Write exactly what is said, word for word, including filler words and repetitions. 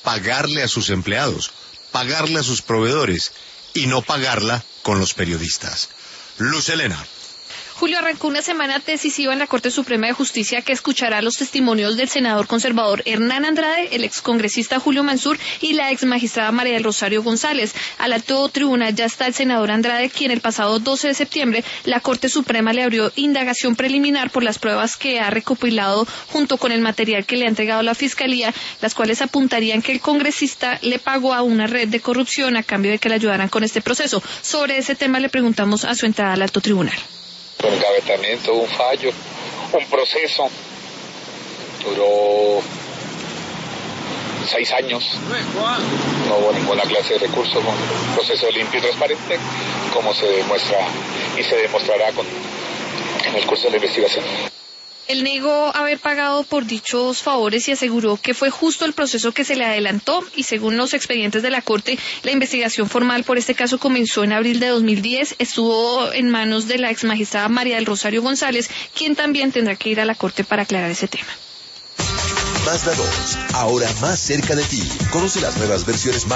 pagarle a sus empleados, pagarle a sus proveedores y no pagarla con los periodistas. Luz Helena. Julio, arrancó una semana decisiva en la Corte Suprema de Justicia que escuchará los testimonios del senador conservador Hernán Andrade, el excongresista Julio Mansur y la exmagistrada María del Rosario González. Al alto tribunal ya está el senador Andrade, quien el pasado doce de septiembre la Corte Suprema le abrió indagación preliminar por las pruebas que ha recopilado junto con el material que le ha entregado la Fiscalía, las cuales apuntarían que el congresista le pagó a una red de corrupción a cambio de que le ayudaran con este proceso. Sobre ese tema le preguntamos a su entrada al alto tribunal. Un engavetamiento, un fallo, un proceso, duró seis años, no hubo ninguna clase de recurso, un proceso limpio y transparente, como se demuestra y se demostrará con, en el curso de la investigación. Él negó haber pagado por dichos favores y aseguró que fue justo el proceso que se le adelantó y según los expedientes de la Corte, la investigación formal por este caso comenzó en abril de dos mil diez, estuvo en manos de la exmagistrada María del Rosario González, quien también tendrá que ir a la Corte para aclarar ese tema. Mazda dos, ahora más cerca de ti. Conoce las nuevas versiones